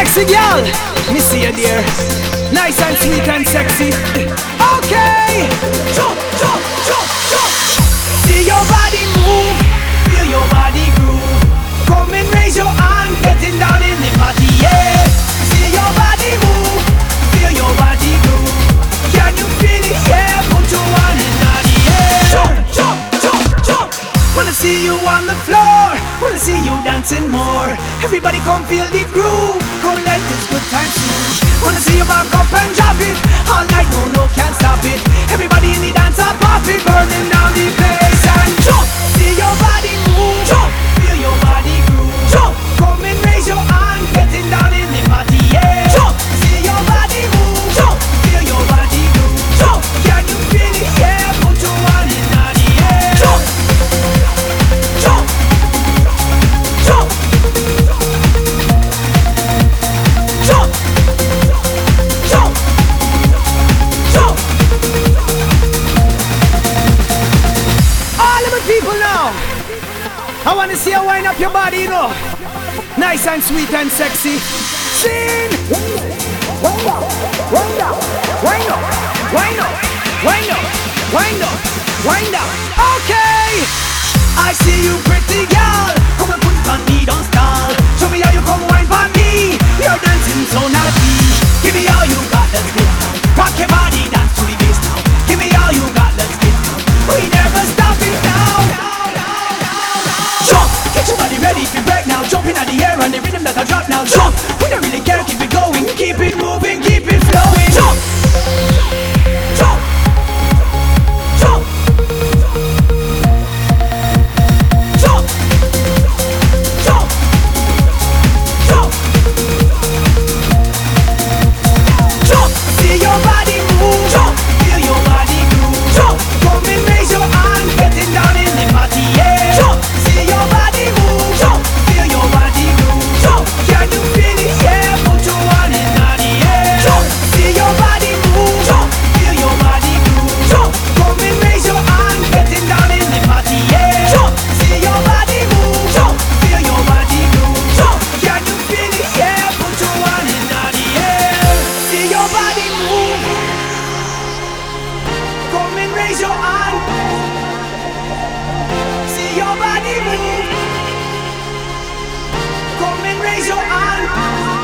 See girl, me see you there. Nice and sweet and sexy. Okay. Jump, jump, jump, jump. See your body move, feel your body groove. Come and raise your hand, getting down in the party, yeah. See your body move, feel your body groove. Can you feel it, yeah? Put your hand in the air. Jump, jump, jump, jump. Wanna see you on the floor, wanna see you dancing more. Everybody come feel the groove, come let this good time soothe. Wanna see you back up and drop it, all night, no, no, can't stop it. Everybody in the dance are pop it, burning down the place and jump. See your body move, jump, feel your body groove. Jump, come and raise your hand, getting down in the party, yeah. Jump, see your body move, jump, feel your body groove. Jump, can you feel it, yeah? Put your hand in the air. Jump, jump, jump, jump, jump, jump. All of the people now, I wanna see you wind up your body, you know. Nice and sweet and sexy. Sing! Wind up, wind up, wind up, wind up, wind up, wind up, wind up. Okay! I see you, pretty girl. Come and put it on me, don't stall. Show me how you come wine for me. You're dancing so naughty. Give me all you got, let's get down. Rock your body, dance to the bass now. Give me all you got, let's get down. We never stop it now. Jump, get your body ready for break now. Jumping out the air on the rhythm that I drop now. Jump, we don't really care, keep it going, keep it moving, keep it flowing. Jump, jump, jump, jump, jump, jump, jump. See your body move, jump, feel your body groove. Jump, come and raise your hand, getting down in the party, yeah. Jump, see your body move, jump, feel your body groove. Jump, can you feel it, yeah? Put your hand in the air. Jump, see your body move, jump, feel your body groove. Jump, come and raise your hand, getting down in the party, yeah. Jump, see your body move, jump, feel your body groove. Jump, can you feel it, yeah? Put your hand in the air. See your body move, come and raise your hand. See your body move, come and raise your hand.